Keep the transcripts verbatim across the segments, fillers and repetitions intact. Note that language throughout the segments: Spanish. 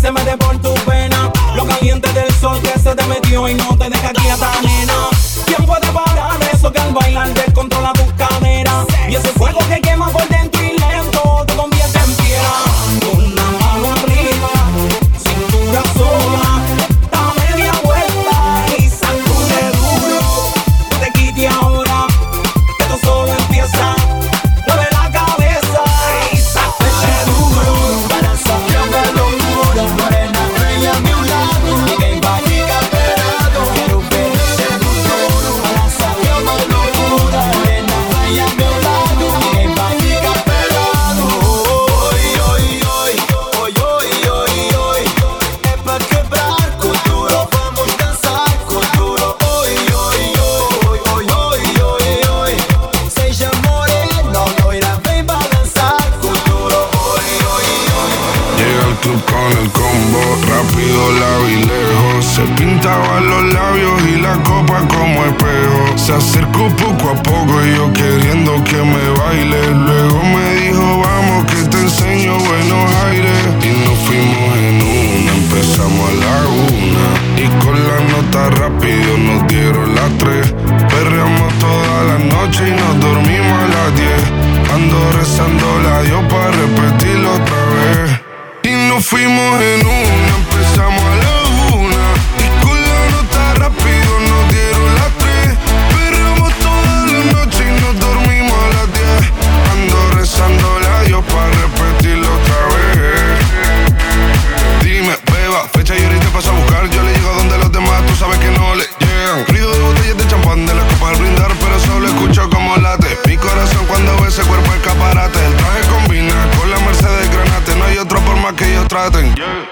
se mete por tu pena. Lo caliente del sol que se te metió y no te deja quieta, nena. ¿Quién puede parar eso que al bailar descontrola tus caderas? Y ese fuego que quema por dentro y lento te convierte en piedra. Con la mano arriba, cintura sola, da media vuelta y sacude duro. No te quites ahora, que esto solo empieza. Mueve la cabeza y sacude duro. Balanceando locura, morena bella a mi lado, que va a llegar esperado. Quiero ver ese duro. Balanceando locura, morena bella a mi lado, que va a llegar esperado. Hoy, hoy, hoy, hoy, hoy, hoy, hoy, es pa' quebrar con duro, vamos a danzar con duro. Hoy, hoy, hoy, hoy, hoy, hoy, hoy, seja moreno, loira, vem balançar con duro. Hoy, hoy, hoy. Llega al club con el combo, rápido la vi lejos. Se pintaban los labios y la copa como espejo. Se acercó poco a poco y yo queriendo que me baile. Luego me dijo vamos que te enseño buenos aires. Y nos fuimos en una, empezamos a la una. Y con la nota rápido nos dieron las tres. Perreamos toda la noche y nos dormimos a las diez. Ando rezando la Dios para repetirlo otra vez. Y nos fuimos en una, empezamos a la una. Y con la nota rápido nos dieron las tres. Perreamos toda la noche y nos dormimos a las diez. Ando rezando la Dios para repetirlo otra vez. Dime, beba, fecha y ahorita paso a buscar. Yo le llego donde los demás, tú sabes que no le llegan. Ruido de botellas de champán, de las copas al brindar, pero solo escucho como late mi corazón cuando ve ese cuerpo escaparate. El traje combina con la Mercedes Granate. No hay otra forma que ellos traten.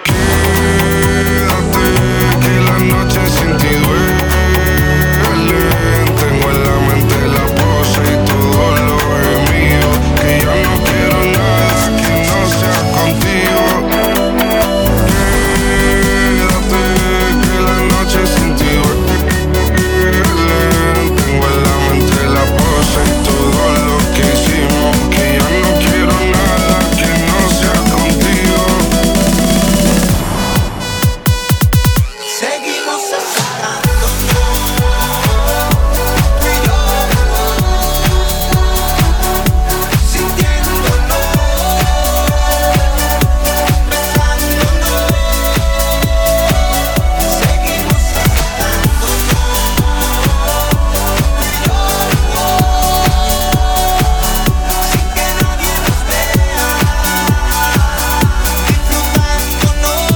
Quédate, que la noche sin ti duele. Tengo en la mente la pose y todo lo gemido. Que yo no quiero nada que no sea contigo. Quédate, que la noche sin ti duele. Tengo en la mente la pose y todo lo que hicimos. Que yo no quiero nada que no sea contigo. Seguimos separándonos, tú y yo, sintiéndonos, besándonos. Seguimos separándonos, tú y yo, sin que nadie nos vea, disfrutándonos.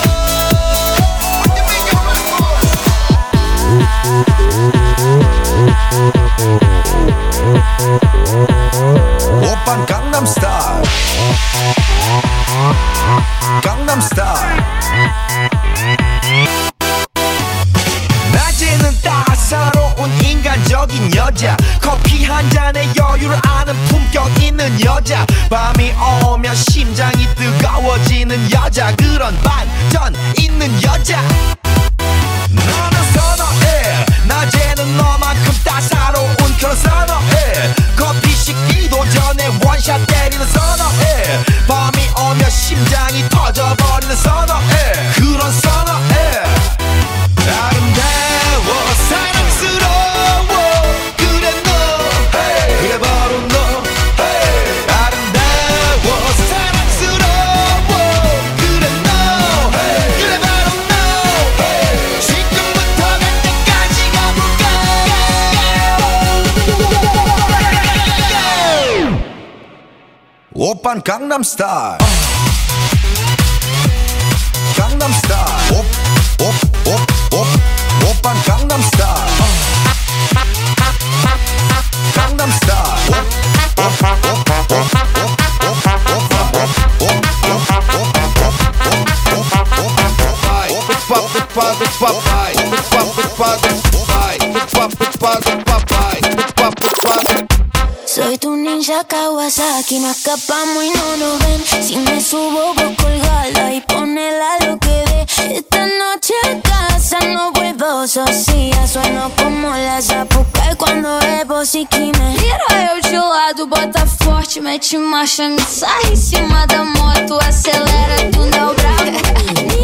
오빤 강남스타일 강남스타일 낮에는 따사로운 인간적인 여자 커피 한 잔에 여유를 아는 품격 있는 여자 밤이 오면 심장이 뜨거워지는 여자 그런 반전 있는 여자 너는 선호해 낮에는 너만큼 따사로운 그런 선호해 커피 식기도 전에 원샷 때리는 선호해 밤이 오면 심장이 터져버리는 선호해 그런 선호해 아름다워 사랑스러워 그래 너 hey. 그래 바로 너 hey. 아름다워 사랑스러워 그래 너 hey. 그래 바로 너 hey. 지금부터 갈 때까지 가볼까 오빤 강남스타일 강남스타일 오, 오, 오, 오, 오빤 강남스타일 강남스타일 오, 오, 오, 오, 오, Soy tu ninja Kawasaki, no escapamos y no nos ven. Si me subo vos colgala y ponela lo que dé. Esta noche en casa no puedo socia. Sueno como la Zapucai quando é Bossiquime. Vira eu de lado, bota forte, mete marcha, me sai em cima da moto, acelera, tu não bravo.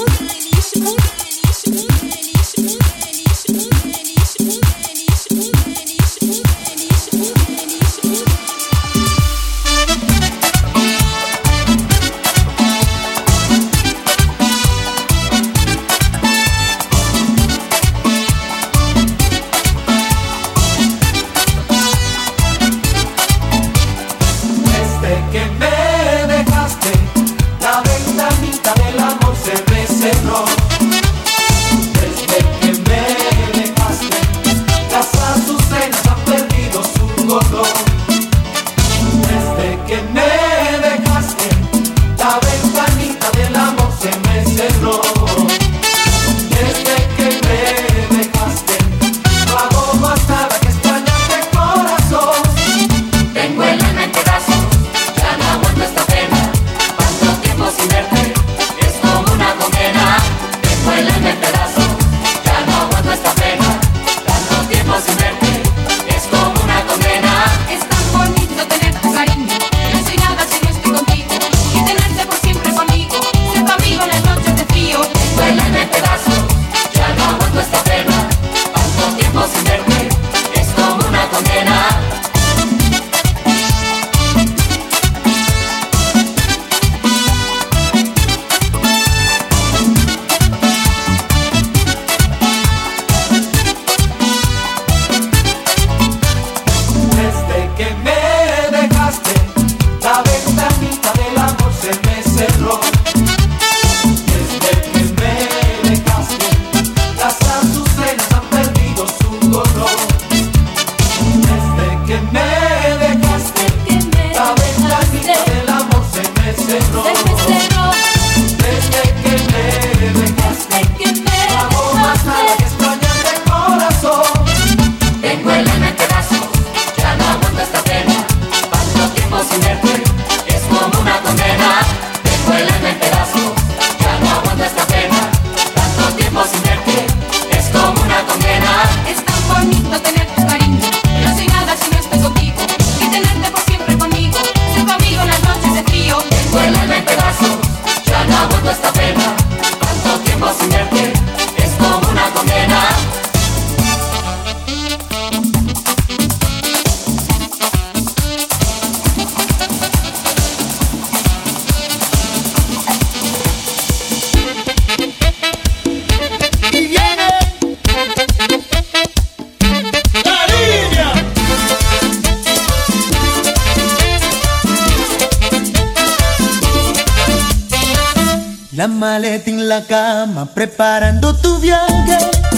la maleta en la cama, preparando tu viaje.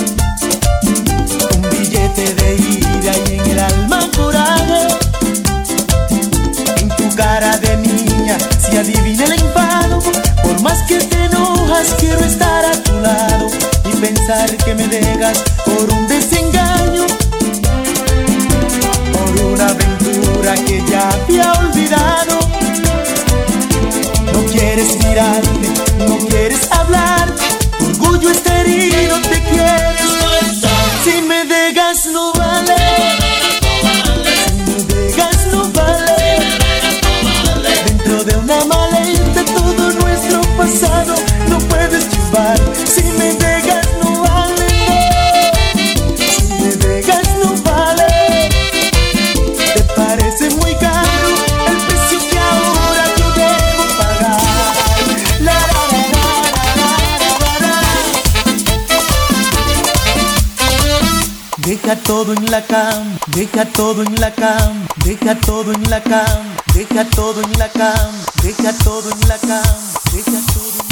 Un billete de ida y en el alma coraje. En tu cara de niña se adivina el enfado. Por más que te enojas, quiero estar a tu lado y pensar que me dejas por un desengaño, por una aventura que ya había olvidado. No quieres mirarme, no quieres hablar, tu orgullo está herido, te quieres soltar. Si me dejas no vale, si me dejas no vale. Dentro de una maleta todo nuestro pasado no puedes llevar. Si me dejas no vale, si me dejas no vale. Te parece muy caro el precio que ahora yo debo pagar. La, la, la, la, la, la, la. Deja todo en la cama, deja todo en la cama, deja todo en la cama, deja todo en la cama, deja todo en la cama, deja todo en la cama.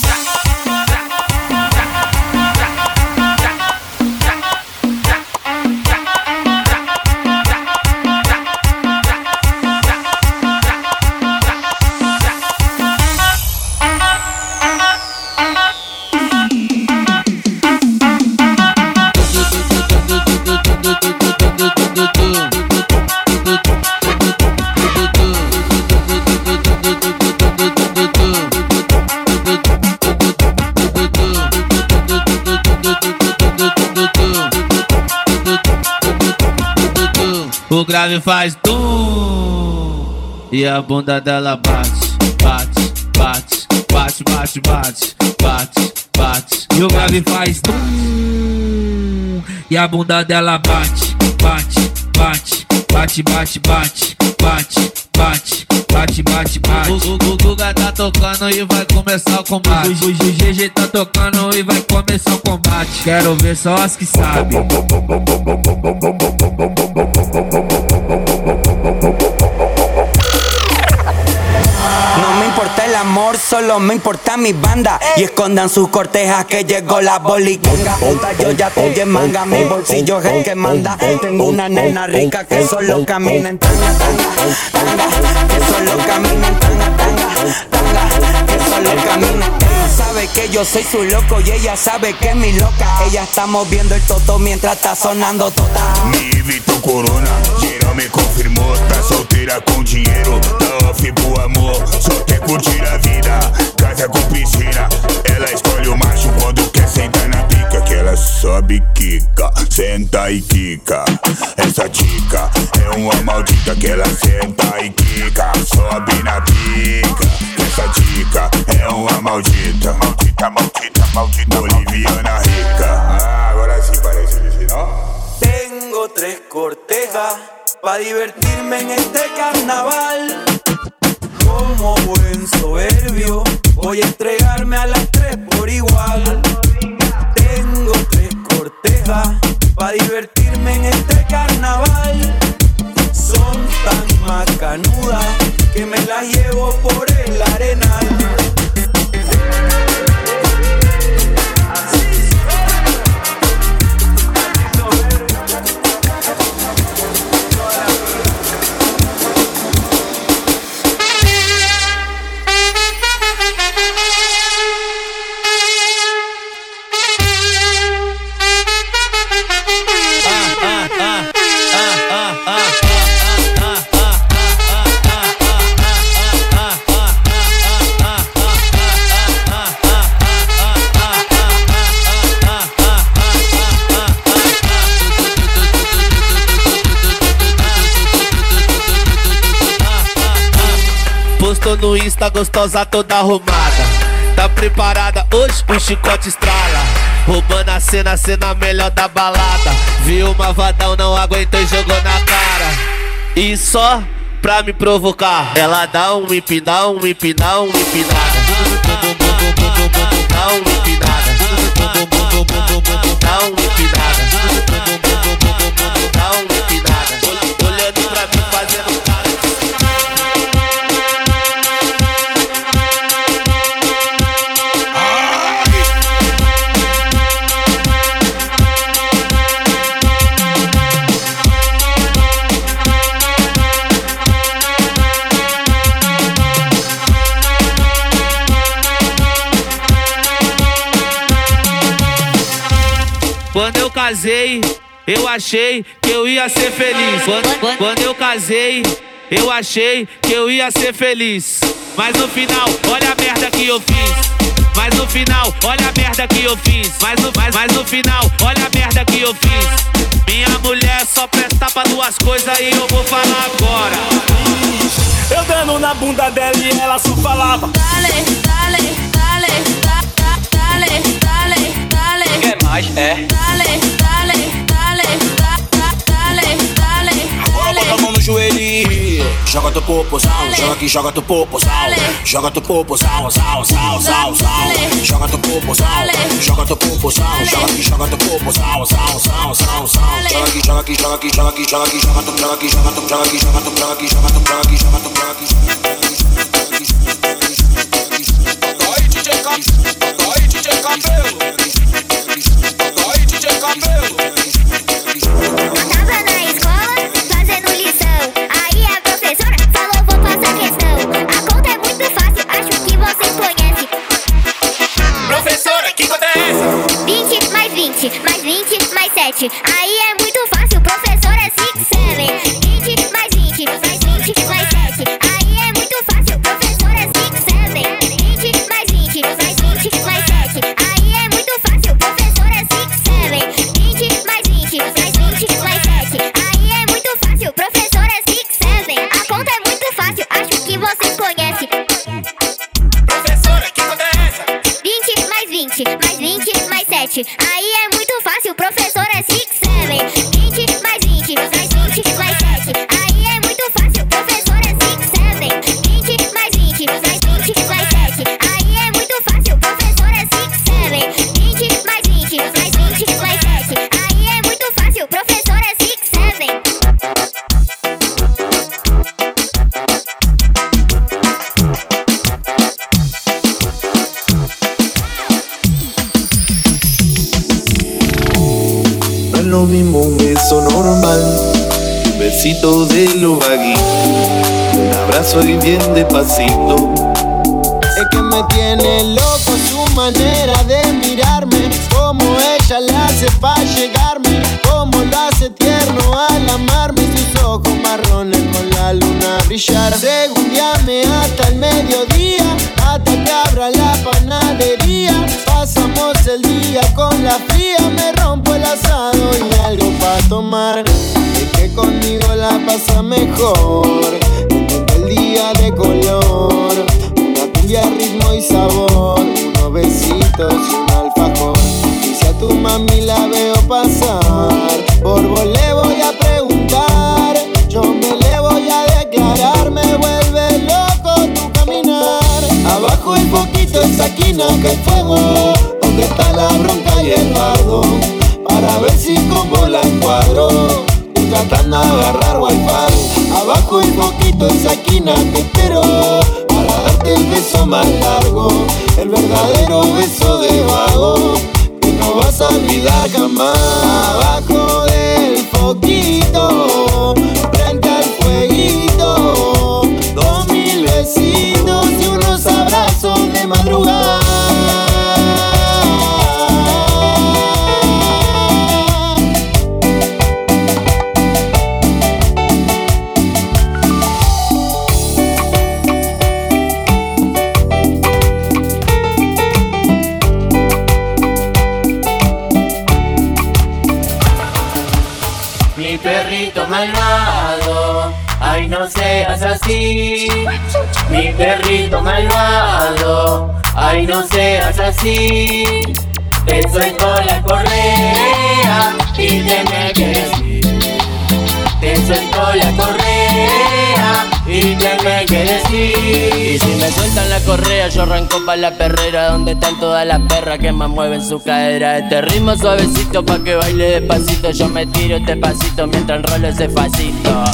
O grave faz tum e a bunda dela bate, bate, bate, bate, bate, bate, bate, bate. E o grave faz tum e a bunda dela bate, bate, bate, bate, bate, bate, bate, bate, bate, bate, bate. O, o, o Guga tá tocando e vai começar o combate. O, o, o G G tá tocando e vai começar o combate. Quero ver só as que sabem. No me importa el amor, solo me importa mi banda. Y escondan sus cortejas que llegó la boliquenga. Puta, yo ya estoy en manga, mi bolsillo es el que manda. Tengo una nena rica que solo camina en tanga, tanga, tanga. Que solo camina en tanga, tanga, tanga. Que solo camina. Ella sabe que yo soy su loco y ella sabe que es mi loca. Ella está moviendo el toto mientras está sonando total. Mi Vitor Corona, geral me confirmou. Tá solteira com dinheiro, tá off pro amor. Só quer curtir a vida, casa com piscina. Ela escolhe o macho quando quer sentar na pica. Que ela sobe e quica, senta e quica. Essa dica é uma maldita. Que ela senta e quica, sobe na pica. Essa dica é uma maldita. Maldita, maldita, maldita, boliviana rica. Ah, agora sí parece que sí, ¿no? Tengo tres cortejas pa' divertirme en este carnaval. Como buen soberbio voy a entregarme a las tres por igual. Tengo tres cortejas pa' divertirme en este carnaval. Son tan macanudas que me las llevo por el arenal. Postou no Insta gostosa toda arrumada. Tá preparada hoje, o chicote estrala. Roubando a cena, a cena melhor da balada. Viu uma vadão, não aguentou e jogou na cara. E só pra me provocar, ela dá um empinada, um empinada, um empinada. Dá um empinada. Dá um empinada. Dá um empinada. Olhando pra mim fazendo cara. Quando eu casei, eu achei que eu ia ser feliz. Quando, quando eu casei, eu achei que eu ia ser feliz. Mas no final, olha a merda que eu fiz. Mas no final, olha a merda que eu fiz. Mas no, mas, mas no final, olha a merda que eu fiz. Minha mulher só presta pra duas coisas e eu vou falar agora. Eu dando na bunda dela e ela só falava: Dale, dale, dale, da, da, dale, dale, dale. Que mais é? Dale, dale, dale, da, da, dale, dale. Agora bota a mão no joelho e joga teu popozão, joga aqui, joga teu popozão, joga teu popozão, sal, sal, sal, sal. Joga teu popozão, joga teu popozão, joga aqui, joga teu popozão, sal, sal, sal, sal. Joga aqui, joga aqui, joga aqui, joga aqui, joga aqui, joga teu, joga aqui, joga teu, joga aqui, joga teu, joga aqui, joga teu, joga aqui, joga teu, joga aqui, joga aqui. Vai D J Cabelo, vai D J Cabelo, vai D J Cabelo. Tava na escola fazendo lição, aí a professora falou: vou passar questão. A conta é muito fácil, acho que vocês conhecem. Professora, que conta é essa? vinte mais vinte, mais vinte mais sete. Aí é muito fácil, professora, six, seven. vinte mais vinte, mais vinte mais sete. Aí é muito fácil, professora, six, seven. vinte mais vinte, mais vinte mais sete. Aí é muito fácil, professora, six, seven. vinte mais vinte, mais vinte mais sete. Aí é muito fácil, professora, six, seven. A conta é muito fácil, acho que vocês conhecem. Professora, que conta é essa? vinte mais vinte, mais vinte mais sete. Aí é muito fácil, professora, six, seven. vinte mais vinte, mais vinte mais sete. Aí é muito fácil, professora, six, seven. vinte mais vinte, mais vinte mais sete. Aí é muito fácil, professora, six, seven. vinte mais vinte, mais vinte mais sete. Aí é muito fácil, professora, six, seven. No es lo mismo un beso normal, un besito de los bagui, un abrazo y bien despacito. Es que me tiene loco su manera de mirarme, como ella la hace pa' llegarme, como lo hace tierno al amarme, sus ojos marrones con la luna brillar. Segundiame hasta el mediodía, hasta que abra la panadería. Pasamos el día con la fría, me rompo el asado y algo pa' tomar. Es que conmigo la pasa mejor, el día de color. Cumbia, ritmo y sabor, unos besitos y un alfajor. Y si a tu mami la veo pasar, por vos le voy a preguntar, yo me le voy a declarar. Me vuelve loco tu caminar. Abajo el poquito esa esquina que hay fuego, donde está la bronca y el bardo, para ver si como la encuadro, tratando de agarrar wifi. Abajo el poquito esa esquina te espero, para darte el beso más largo, el verdadero beso de vago, que no vas a olvidar jamás. Abajo del foquito, frente al fueguito, dos mil besitos y unos abrazos de madrugada. Mi perrito malvado, ay no seas así. Mi perrito malvado, ay no seas así. Te suelto la correa y te me quieres ir. Te suelto la correa y te me quieres ir. Y si me sueltan la correa yo arranco pa' la perrera, donde están todas las perras que más mueven su cadera. Este ritmo suavecito pa' que baile despacito, yo me tiro este pasito mientras enrolo ese facito.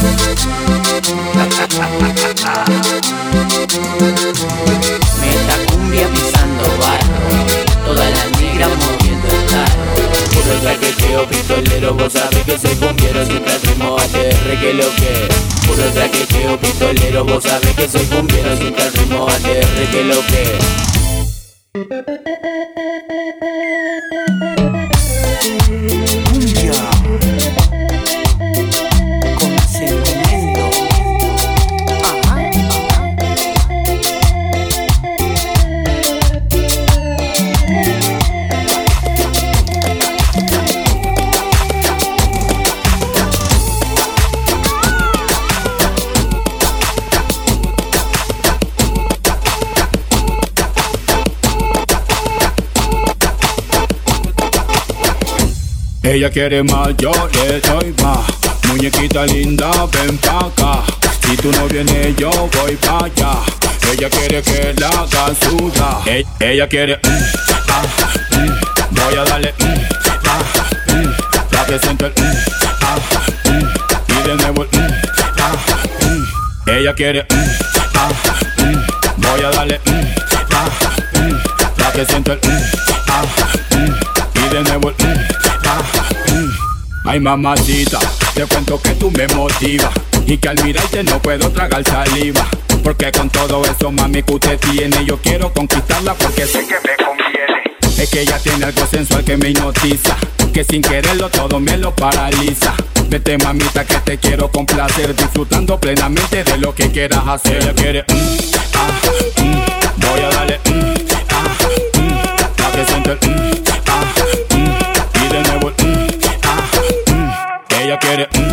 Meta cumbia pisando barro, todas las negras moviendo el tarro. Puro traqueteo pistolero, vos sabés que soy cumbiero, siempre al ritmo A T R que lo que. Puro traqueteo pistolero, vos sabés que soy cumbiero, siempre al ritmo A T R que lo que. Ella quiere más, yo le doy más. Muñequita linda, ven pa' acá. Si tú no vienes, yo voy pa' allá. Ella quiere que la haga sudar. E ella quiere, mm, ah, mm, voy a darle, mm, ah, mm, la que siento el, mm, ah, mm, y de nuevo el, mm, ah, mm. Ella quiere, mm, ah, mm, voy a darle, mm, ah, mm, la que siento el, mm, ah, mm, y de nuevo el, mm. Ay mamacita, te cuento que tú me motivas y que al mirarte no puedo tragar saliva. Porque con todo eso mami que usted tiene, yo quiero conquistarla porque sé que me conviene. Es que ella tiene algo sensual que me hipnotiza, que sin quererlo todo me lo paraliza. Vete mamita que te quiero complacer, disfrutando plenamente de lo que quieras hacer. Ella quiere, mm, ah, mm, voy a darle, mm, ah, mm, la que siento el, mm, ah, mm, y de nuevo el, mm, ella quiere, mm,